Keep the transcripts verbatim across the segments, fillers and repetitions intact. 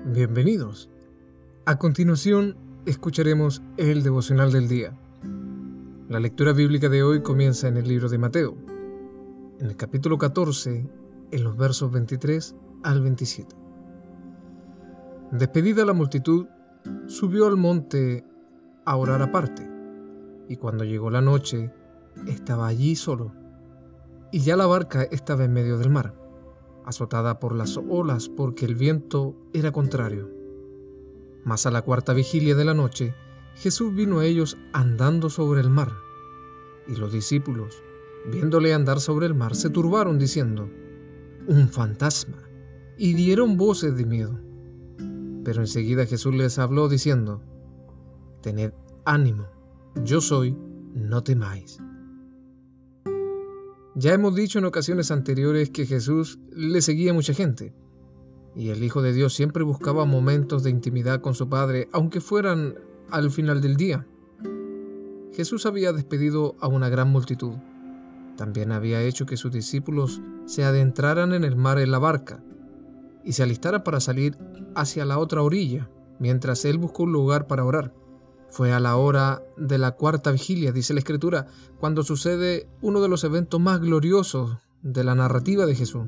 Bienvenidos. A continuación, escucharemos el devocional del día. La lectura bíblica de hoy comienza en el libro de Mateo, en el capítulo catorce, en los versos veintitrés al veintisiete. Despedida la multitud, subió al monte a orar aparte, y cuando llegó la noche, estaba allí solo, y ya la barca estaba en medio del mar, azotada por las olas porque el viento era contrario. Mas a la cuarta vigilia de la noche, Jesús vino a ellos andando sobre el mar. Y los discípulos, viéndole andar sobre el mar, se turbaron diciendo: «Un fantasma», y dieron voces de miedo. Pero enseguida Jesús les habló diciendo: «Tened ánimo, yo soy, no temáis». Ya hemos dicho en ocasiones anteriores que Jesús le seguía a mucha gente, y el Hijo de Dios siempre buscaba momentos de intimidad con su Padre, aunque fueran al final del día. Jesús había despedido a una gran multitud. También había hecho que sus discípulos se adentraran en el mar en la barca y se alistaran para salir hacia la otra orilla, mientras él buscó un lugar para orar. Fue a la hora de la cuarta vigilia, dice la Escritura, cuando sucede uno de los eventos más gloriosos de la narrativa de Jesús.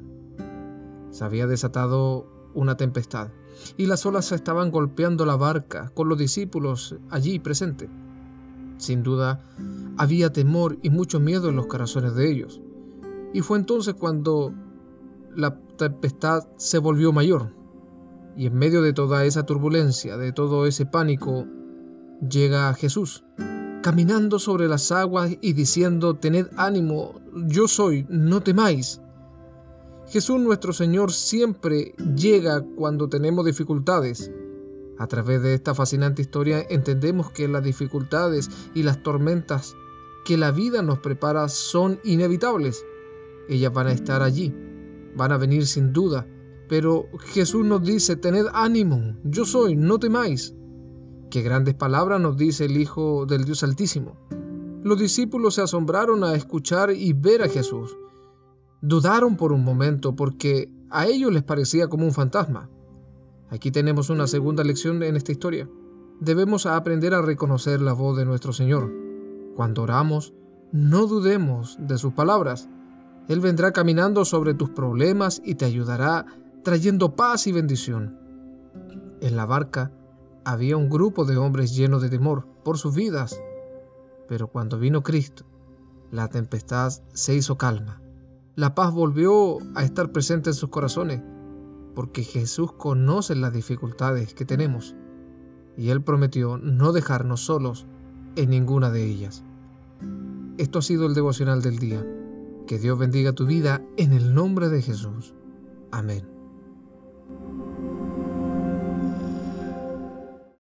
Se había desatado una tempestad y las olas estaban golpeando la barca con los discípulos allí presentes. Sin duda, había temor y mucho miedo en los corazones de ellos. Y fue entonces cuando la tempestad se volvió mayor. Y en medio de toda esa turbulencia, de todo ese pánico, llega Jesús, caminando sobre las aguas y diciendo: «Tened ánimo, yo soy, no temáis». Jesús nuestro Señor siempre llega cuando tenemos dificultades. A través de esta fascinante historia entendemos que las dificultades y las tormentas que la vida nos prepara son inevitables. Ellas van a estar allí, van a venir sin duda, pero Jesús nos dice: «Tened ánimo, yo soy, no temáis». Qué grandes palabras nos dice el Hijo del Dios Altísimo. Los discípulos se asombraron a escuchar y ver a Jesús. Dudaron por un momento porque a ellos les parecía como un fantasma. Aquí tenemos una segunda lección en esta historia. Debemos aprender a reconocer la voz de nuestro Señor. Cuando oramos, no dudemos de sus palabras. Él vendrá caminando sobre tus problemas y te ayudará trayendo paz y bendición. En la barca había un grupo de hombres llenos de temor por sus vidas, pero cuando vino Cristo, la tempestad se hizo calma. La paz volvió a estar presente en sus corazones, porque Jesús conoce las dificultades que tenemos, y Él prometió no dejarnos solos en ninguna de ellas. Esto ha sido el devocional del día. Que Dios bendiga tu vida en el nombre de Jesús. Amén.